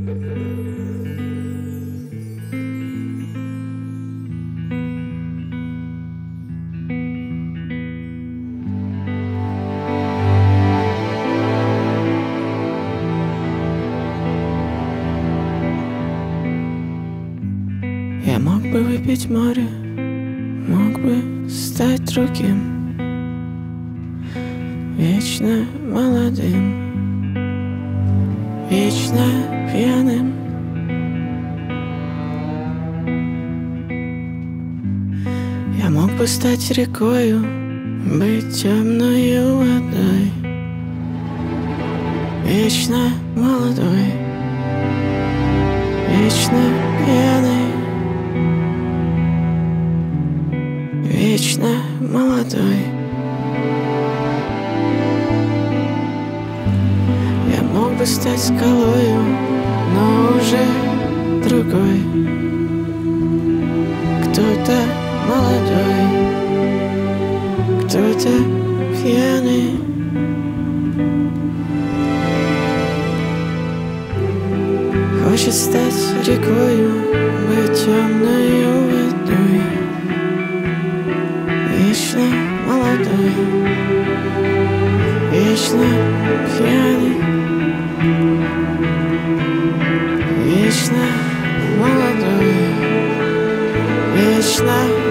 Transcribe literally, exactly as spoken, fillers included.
Я мог бы выпить море, мог бы стать другим, вечно молодым, вечно пьяным. Я мог бы стать рекою, быть темною водой, вечно молодой, вечно пьяный, вечно молодой. Я мог бы стать скалою, но уже другой, кто-то молодой, кто-то пьяный. Хочет стать рекою, быть темною водой, вечно молодой, вечно пьяный, вечно молодой, вечно